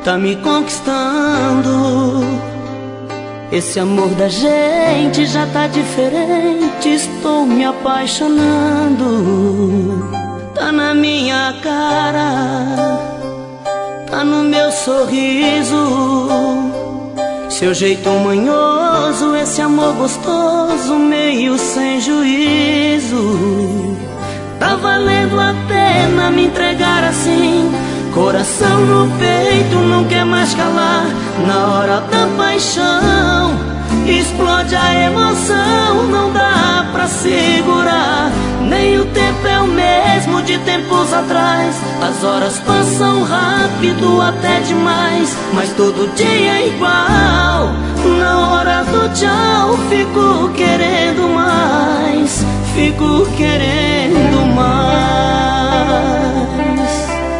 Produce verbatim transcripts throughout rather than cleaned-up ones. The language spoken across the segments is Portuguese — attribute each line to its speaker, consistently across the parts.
Speaker 1: tá me conquistando. Esse amor da gente já tá diferente, estou me apaixonando. Tá na minha cara, tá no meu sorriso, seu jeito manhoso, esse amor gostoso, meio sem juízo. Tá valendo a pena me entregar assim, coração no peito, não quer mais calar. Na hora da paixão, explode a emoção, não dá pra segurar. Nem o tempo é o mesmo de tempos atrás. As horas passam rápido até demais, mas todo dia é igual. Na hora do tchau, fico querendo mais, fico querendo mais.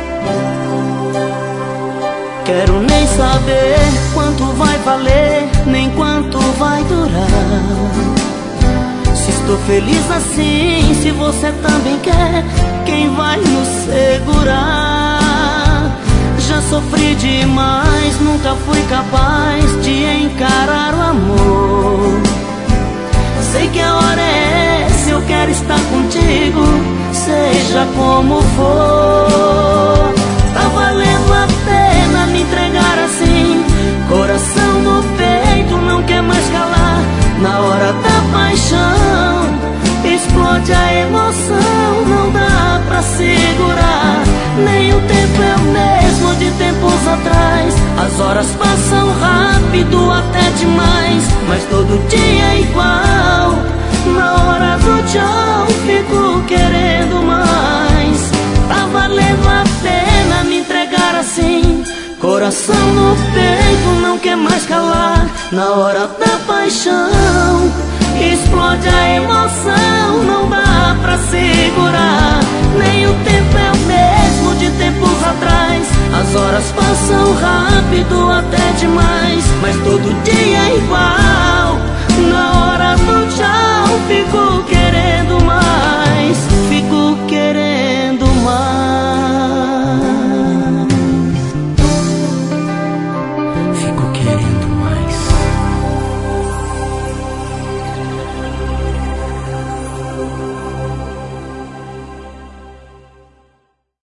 Speaker 1: Quero nem saber quanto vai valer, nem quanto vai durar. Se estou feliz assim, se você também quer, quem vai nos segurar? Já sofri demais, nunca fui capaz de encarar o amor. Sei que a hora é essa, eu quero estar contigo, seja como for. Tá valendo a pena me entregar assim, coração no peito, não quer mais calar. Na hora da paixão, explode a emoção, não dá pra segurar. Nem o tempo é o mesmo de tempos atrás. As horas passam rápido até demais, mas todo dia é igual. Na hora do tchau, fico querendo mais. Tá valendo a pena me entregar assim, coração no peito, não quer mais calar. Na hora da paixão, explode a emoção, não dá pra segurar. Nem o tempo é o mesmo de tempos atrás. As horas passam rápido até demais, mas todo dia é igual. Na hora do tchau, fico querendo mais.